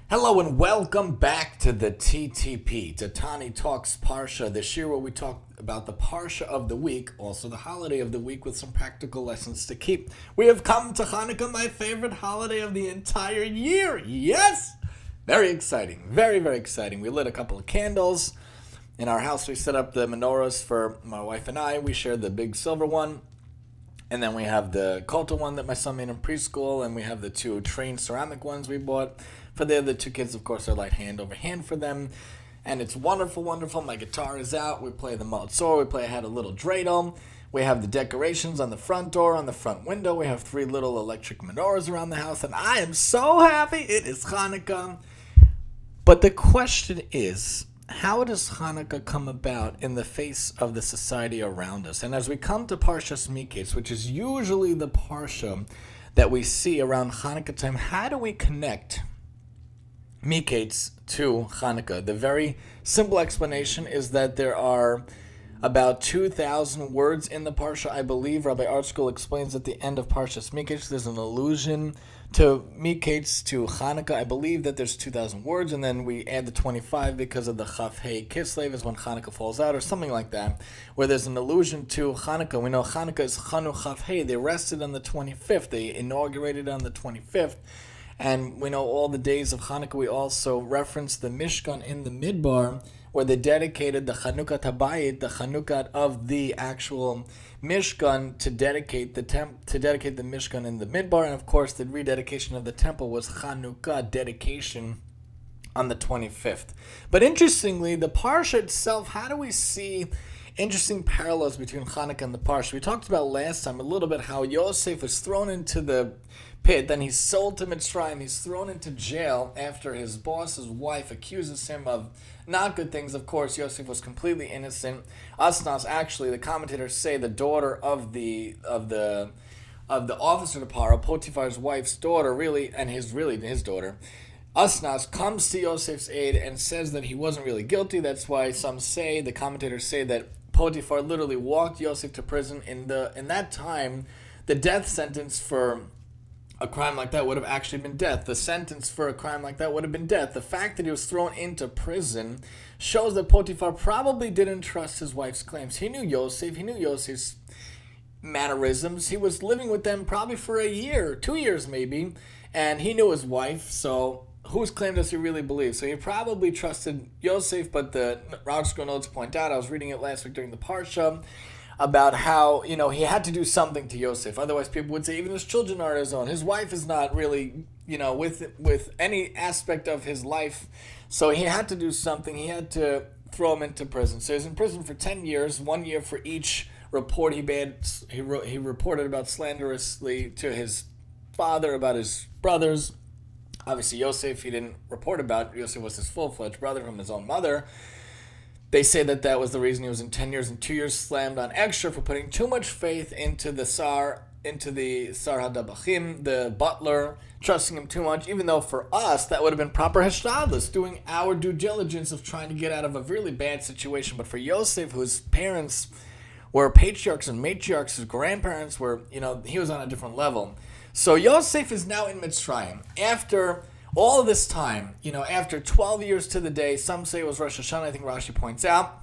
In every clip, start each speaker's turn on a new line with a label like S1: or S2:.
S1: Hello and welcome back to the TTP, Tatani Talks Parsha, this year where we talk about the Parsha of the week, also the holiday of the week with some practical lessons to keep. We have come to Hanukkah, my favorite holiday of the entire year. Yes! Very exciting. Very, very exciting. We lit a couple of candles. In our house, we set up the menorahs for my wife and I. We shared the big silver one. And then we have the Kolta one that my son made in preschool, and we have the two trained ceramic ones we bought. For the other two kids, of course, they're like hand over hand for them. And it's wonderful, wonderful. My guitar is out. We play the Maltzor. I had a little dreidel. We have the decorations on the front door, on the front window. We have 3 little electric menorahs around the house. And I am so happy. It is Hanukkah. But the question is, how does Hanukkah come about in the face of the society around us? And as we come to Parshas Miketz, which is usually the Parsha that we see around Hanukkah time, how do we connect Miketz to Hanukkah? The very simple explanation is that there are about 2,000 words in the Parsha. I believe Rabbi Artskol explains at the end of Parshas Miketz, there's an allusion to Miketz, to Hanukkah. I believe that there's 2,000 words, and then we add the 25 because of the Chaf Hei Kislev is when Hanukkah falls out, or something like that, where there's an allusion to Hanukkah. We know Hanukkah is Chanu Chaf Hei. They rested on the 25th. They inaugurated on the 25th. And we know all the days of Hanukkah. We also reference the Mishkan in the Midbar, where they dedicated the Chanukah Habayit, the Chanukah of the actual Mishkan, to dedicate the Mishkan in the Midbar. And of course, the rededication of the temple was Chanukah dedication on the 25th. But interestingly, the Parsha itself, how do we see interesting parallels between Hanukkah and the Parsha? We talked about last time a little bit how Yosef was thrown into the pit, then he's sold to Mitzrayim, he's thrown into jail after his boss's wife accuses him of not good things. Of course, Yosef was completely innocent. Asnas, actually, the commentators say the daughter of the officer to Paro, Potiphar's wife's daughter, really, and his daughter, Asnas, comes to Yosef's aid and says that he wasn't really guilty. That's why the commentators say that Potiphar literally walked Yosef to prison. In that time, the death sentence for a crime like that would have actually been death. The sentence for a crime like that would have been death. The fact that he was thrown into prison shows that Potiphar probably didn't trust his wife's claims. He knew Yosef. He knew Yosef's mannerisms. He was living with them probably for a year, 2 years maybe, and he knew his wife, so whose claim does he really believe? So he probably trusted Yosef, but the Rauschko notes point out, I was reading it last week during the Parsha, about how, he had to do something to Yosef. Otherwise, people would say even his children are his own. His wife is not really, with any aspect of his life. So he had to do something. He had to throw him into prison. So he's in prison for 10 years, 1 year for each report he made. He reported about slanderously to his father, about his brothers. Obviously, Yosef, he didn't report about. Yosef was his full-fledged brother from his own mother. They say that was the reason he was in 10 years and 2 years slammed on extra for putting too much faith into the Sar Hadabachim, the butler, trusting him too much, even though for us that would have been proper hishtadlus, doing our due diligence of trying to get out of a really bad situation. But for Yosef, whose parents were patriarchs and matriarchs, his grandparents were, he was on a different level. So Yosef is now in Mitzrayim. After all of this time, after 12 years to the day, some say it was Rosh Hashanah, I think Rashi points out,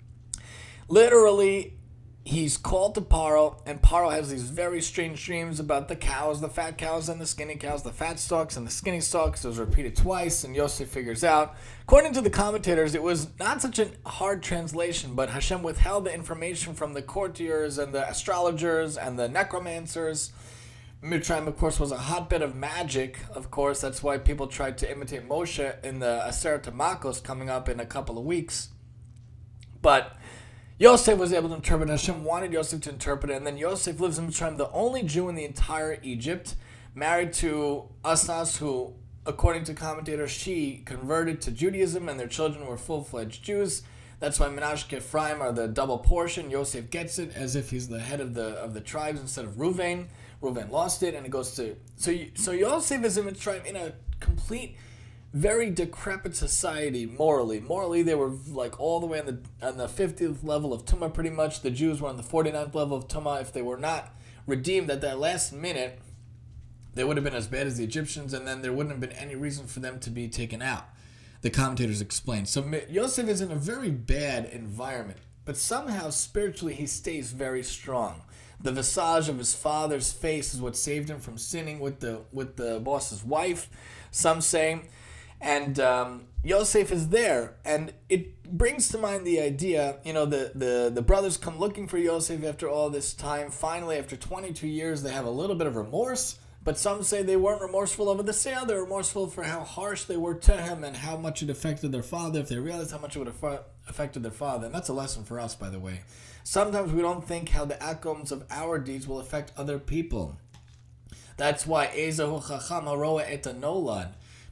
S1: literally, he's called to Paro, and Paro has these very strange dreams about the cows, the fat cows and the skinny cows, the fat stalks and the skinny stalks. It was repeated twice, and Yosef figures out. According to the commentators, it was not such a hard translation, but Hashem withheld the information from the courtiers and the astrologers and the necromancers. Mitzrayim, of course, was a hotbed of magic. Of course, that's why people tried to imitate Moshe in the Aseret Makos coming up in a couple of weeks. But Yosef was able to interpret. Hashem wanted Yosef to interpret it, and then Yosef lives in Mitzrayim, the only Jew in the entire Egypt, married to Asnas, who, according to commentators, she converted to Judaism, and their children were full-fledged Jews. That's why Menashe and Ephraim are the double portion. Yosef gets it as if he's the head of the tribes instead of Reuven. Reuven lost it, and it goes to... So Yosef is in Mitzrayim in a complete, very decrepit society morally. Morally, they were like all the way on the 50th level of Tumah pretty much. The Jews were on the 49th level of Tumah. If they were not redeemed at that last minute, they would have been as bad as the Egyptians, and then there wouldn't have been any reason for them to be taken out. The commentators explain. So Yosef is in a very bad environment, but somehow spiritually he stays very strong. The visage of his father's face is what saved him from sinning with the boss's wife, some say. And Yosef is there, and it brings to mind the idea, the brothers come looking for Yosef after all this time. Finally, after 22 years, they have a little bit of remorse, but some say they weren't remorseful over the sale. They were remorseful for how harsh they were to him and how much it affected their father, if they realized how much it would have affected their father. And that's a lesson for us, by the way. Sometimes we don't think how the outcomes of our deeds will affect other people. That's why Ezehu Chacham Haroa Et Nolad.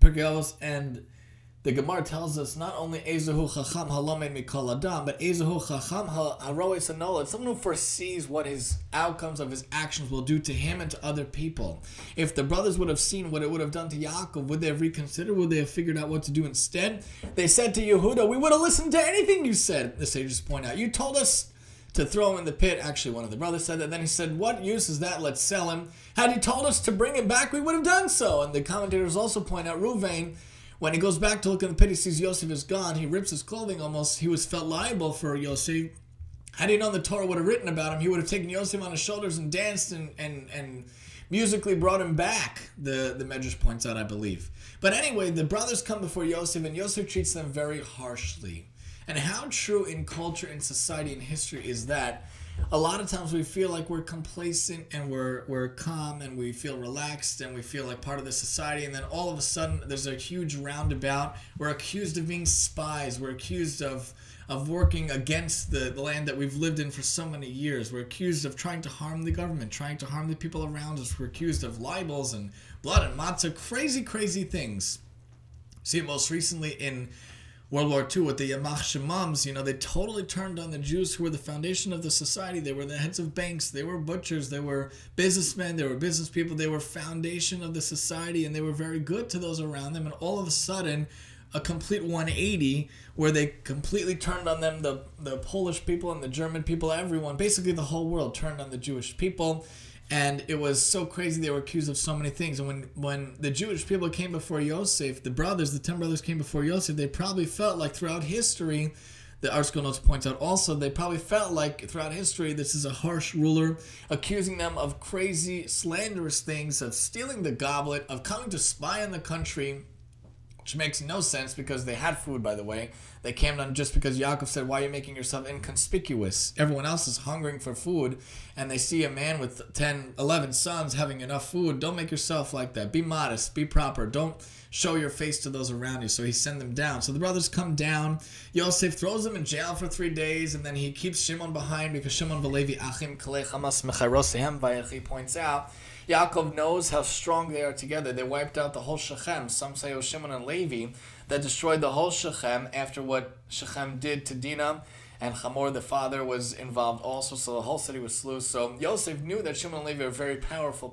S1: And the Gemara tells us not only Ezehu Chacham Halomed Mikol Adam, but Ezehu Chacham Haroa Et Nolad, someone who foresees what his outcomes of his actions will do to him and to other people. If the brothers would have seen what it would have done to Yaakov, would they have reconsidered? Would they have figured out what to do instead? They said to Yehuda, we would have listened to anything you said, the sages point out. You told us to throw him in the pit. Actually, one of the brothers said that. Then he said, what use is that? Let's sell him. Had he told us to bring him back, we would have done so. And the commentators also point out, Ruvain, when he goes back to look in the pit, he sees Yosef is gone. He rips his clothing almost. He was felt liable for Yosef. Had he known the Torah would have written about him, he would have taken Yosef on his shoulders and danced and musically brought him back, the Medrash points out, I believe. But anyway, the brothers come before Yosef, and Yosef treats them very harshly. And how true in culture, in society, in history is that? A lot of times we feel like we're complacent and we're calm and we feel relaxed and we feel like part of the society, and then all of a sudden there's a huge roundabout. We're accused of being spies. We're accused of working against the land that we've lived in for so many years. We're accused of trying to harm the government, trying to harm the people around us. We're accused of libels and blood and matzah, crazy, crazy things. See it most recently in World War II with the Yamach Shemams. They totally turned on the Jews who were the foundation of the society. They were the heads of banks. They were butchers. They were businessmen. They were business people. They were foundation of the society, and they were very good to those around them. And all of a sudden, a complete 180 where they completely turned on them, the Polish people and the German people, everyone, basically the whole world turned on the Jewish people. And it was so crazy. They were accused of so many things. And when the Jewish people came before Yosef, the 10 brothers came before Yosef, they probably felt like throughout history, the Article Notes points out also, they probably felt like throughout history, this is a harsh ruler, accusing them of crazy, slanderous things, of stealing the goblet, of coming to spy on the country, which makes no sense because they had food, by the way. They came down just because Yaakov said, why are you making yourself inconspicuous? Everyone else is hungering for food, and they see a man with 10, 11 sons having enough food. Don't make yourself like that. Be modest. Be proper. Don't show your face to those around you. So he sent them down. So the brothers come down. Yosef throws them in jail for 3 days, and then he keeps Shimon behind because Shimon v'Levi achim kalei chamas mecharosehem vayechi points out Yaakov knows how strong they are together. They wiped out the whole Shechem. Some say it was Shimon and Levi that destroyed the whole Shechem after what Shechem did to Dinah. And Hamor, the father, was involved also, so the whole city was slew. So Yosef knew that Shimon and Levi are a very powerful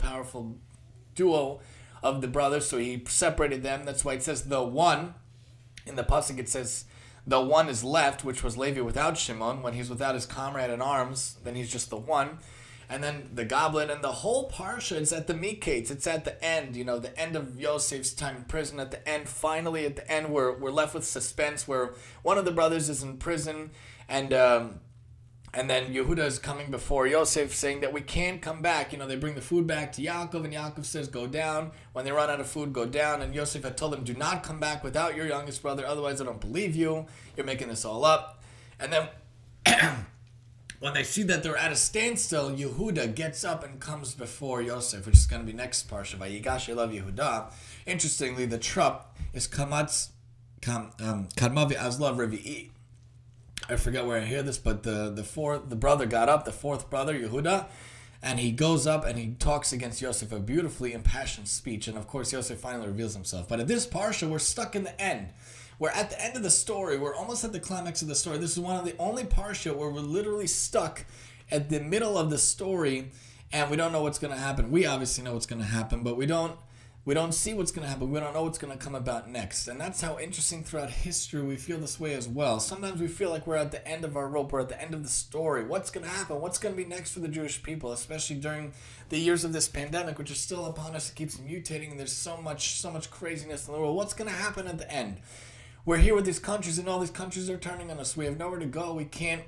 S1: duo of the brothers, so he separated them. That's why it says the one. In the pasuk it says the one is left, which was Levi without Shimon. When he's without his comrade in arms, then he's just the one. And then the goblet and the whole parsha is at the Miketz. It's at the end, the end of Yosef's time in prison. At the end, finally, at the end, we're left with suspense where one of the brothers is in prison, and then Yehuda is coming before Yosef saying that we can't come back. They bring the food back to Yaakov, and Yaakov says, go down. When they run out of food, go down. And Yosef had told them, do not come back without your youngest brother, otherwise I don't believe you. You're making this all up. And then when they see that they're at a standstill, Yehuda gets up and comes before Yosef, which is going to be next parsha, Vayigash Elav Yehuda. Interestingly, the trup is Kadmavi Azlav Revi'i. I forget where I hear this, but the brother got up, the fourth brother, Yehuda, and he goes up and he talks against Yosef, a beautifully impassioned speech. And of course, Yosef finally reveals himself. But at this parsha, we're stuck in the end. We're at the end of the story. We're almost at the climax of the story. This is one of the only parsha where we're literally stuck at the middle of the story, and we don't know what's going to happen. We obviously know what's going to happen, but we don't We don't see what's going to happen. We don't know what's going to come about next. And that's how interesting throughout history we feel this way as well. Sometimes we feel like we're at the end of our rope. We're at the end of the story. What's going to happen? What's going to be next for the Jewish people, especially during the years of this pandemic, which is still upon us. It keeps mutating. And there's so much craziness in the world. What's going to happen at the end? We're here with these countries, and all these countries are turning on us. We have nowhere to go. We can't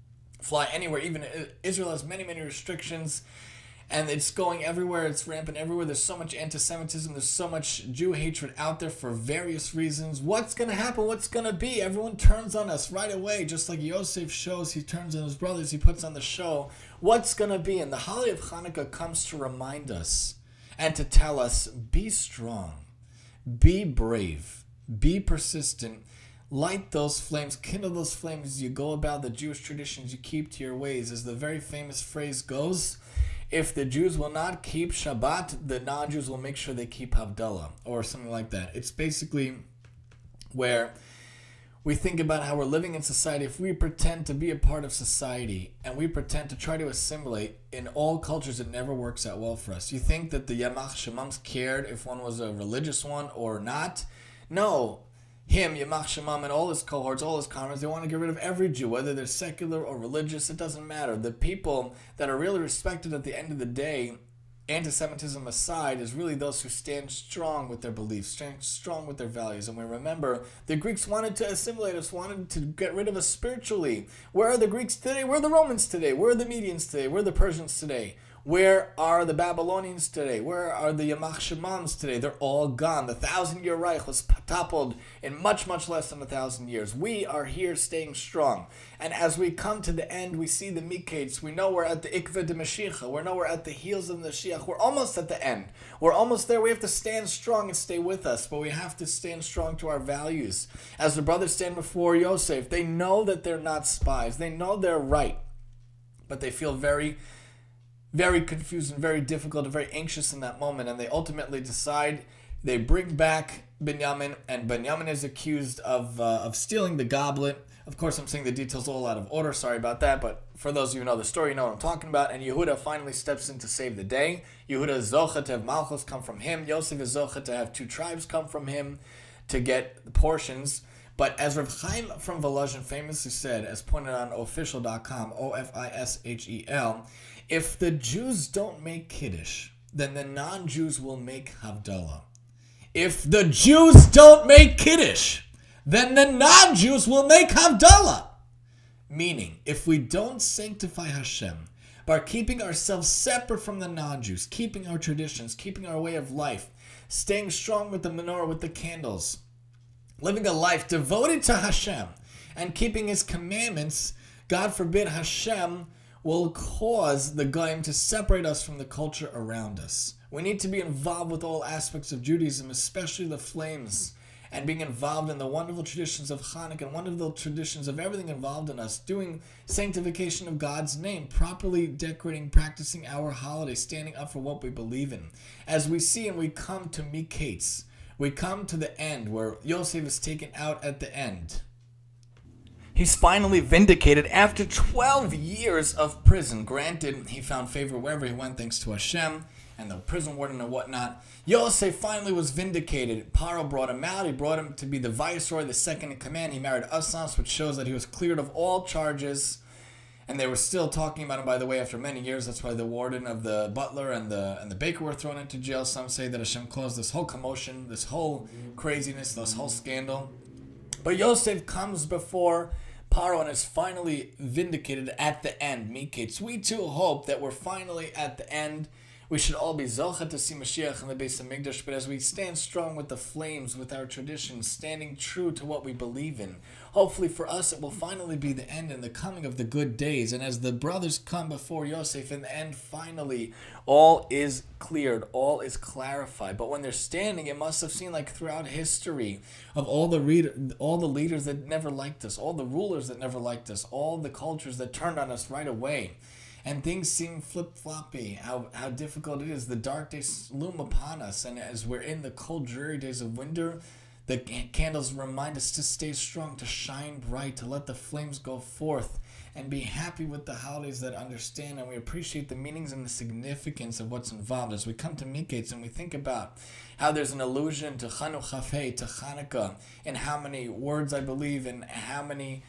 S1: fly anywhere. Even Israel has many restrictions. And it's going everywhere. It's rampant everywhere. There's so much anti-Semitism. There's so much Jew hatred out there for various reasons. What's going to happen? What's going to be? Everyone turns on us right away. Just like Yosef shows, he turns on his brothers. He puts on the show. What's going to be? And the holiday of Hanukkah comes to remind us and to tell us, be strong. Be brave. Be persistent. Light those flames. Kindle those flames as you go about the Jewish traditions you keep to your ways. As the very famous phrase goes, if the Jews will not keep Shabbat, the non-Jews will make sure they keep Havdalah, or something like that. It's basically where we think about how we're living in society. If we pretend to be a part of society and we pretend to try to assimilate, in all cultures it never works out well for us. You think that the Yamach Shemams cared if one was a religious one or not? No. Him, Yamach Shemam, and all his cohorts, all his comrades, they want to get rid of every Jew, whether they're secular or religious, it doesn't matter. The people that are really respected at the end of the day, anti-Semitism aside, is really those who stand strong with their beliefs, stand strong with their values. And we remember, the Greeks wanted to assimilate us, wanted to get rid of us spiritually. Where are the Greeks today? Where are the Romans today? Where are the Medians today? Where are the Persians today? Where are the Babylonians today? Where are the Yamach Shemams today? They're all gone. The 1,000-year Reich was toppled in much less than 1,000 years. We are here staying strong. And as we come to the end, we see the Miketz. We know we're at the Ikveh de Mashiach. We know we're at the heels of the Mashiach. We're almost at the end. We're almost there. We have to stand strong and stay with us, but we have to stand strong to our values. As the brothers stand before Yosef, they know that they're not spies. They know they're right, but they feel very confused and very difficult and very anxious in that moment, and they ultimately decide. They bring back Binyamin, and Binyamin is accused of stealing the goblet. Of course, I'm saying the details all out of order. Sorry about that, but for those of you who know the story, you know what I'm talking about. And Yehuda finally steps in to save the day. Yehuda is zocha to have Malchus come from him. Yosef is zocha to have 2 tribes come from him to get the portions. But as Rav Chaim from Volozhin famously said, as pointed out on official.com, OFISHEL, if the Jews don't make Kiddush, then the non-Jews will make Havdalah. If the Jews don't make Kiddush, then the non-Jews will make Havdalah. Meaning, if we don't sanctify Hashem by keeping ourselves separate from the non-Jews, keeping our traditions, keeping our way of life, staying strong with the menorah, with the candles, living a life devoted to Hashem and keeping His commandments, God forbid Hashem will cause the Goyim to separate us from the culture around us. We need to be involved with all aspects of Judaism, especially the flames, and being involved in the wonderful traditions of Hanukkah and wonderful traditions of everything involved in us, doing sanctification of God's name, properly decorating, practicing our holiday, standing up for what we believe in. As we see and we come to Miketz, we come to the end where Yosef is taken out at the end. He's finally vindicated after 12 years of prison. Granted, he found favor wherever he went thanks to Hashem and the prison warden and whatnot. Yosef finally was vindicated. Paro brought him out. He brought him to be the viceroy, the second in command. He married Asans, which shows that he was cleared of all charges. And they were still talking about him, by the way, after many years. That's why the warden of the butler and the baker were thrown into jail. Some say that Hashem caused this whole commotion, this whole craziness, this whole scandal. But Yosef comes before Paro and is finally vindicated at the end. Miketz. We too hope that we're finally at the end. We should all be zocha to see Mashiach in the Beis Hamikdash, but as we stand strong with the flames, with our traditions, standing true to what we believe in, hopefully for us it will finally be the end and the coming of the good days. And as the brothers come before Yosef in the end, finally, all is cleared, all is clarified. But when they're standing, it must have seemed like throughout history of all the leaders that never liked us, all the rulers that never liked us, all the cultures that turned on us right away. And things seem flip-floppy, how difficult it is. The dark days loom upon us, and as we're in the cold, dreary days of winter, The candles remind us to stay strong, to shine bright, to let the flames go forth, and be happy with the holidays that understand and we appreciate the meanings and the significance of what's involved. As we come to Miketz and we think about how there's an allusion to Chanuchafei, to Hanukkah, and how many words I believe, and how many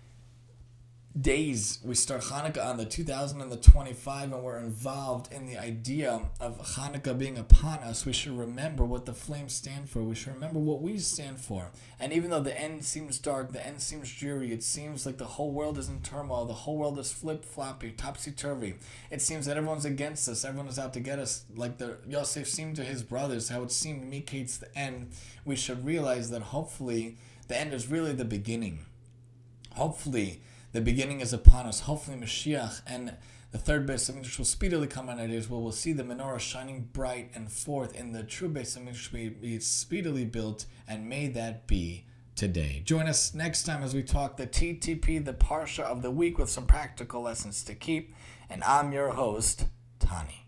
S1: days we start Hanukkah on, the 2025, and we're involved in the idea of Hanukkah being upon us, we should remember what the flames stand for. We should remember what we stand for. And even though the end seems dark, the end seems dreary, it seems like the whole world is in turmoil, the whole world is flip-floppy, topsy-turvy. It seems that everyone's against us, everyone is out to get us, like the Yosef seemed to his brothers, how it seemed Miketz the end. We should realize that hopefully the end is really the beginning. Hopefully the beginning is upon us. Hopefully Mashiach and the third Beis HaMikdash will speedily come on our days, where we'll see the menorah shining bright and forth, and the true Beis HaMikdash be speedily built, and may that be today. Join us next time as we talk the TTP, the Parsha of the week, with some practical lessons to keep. And I'm your host, Tani.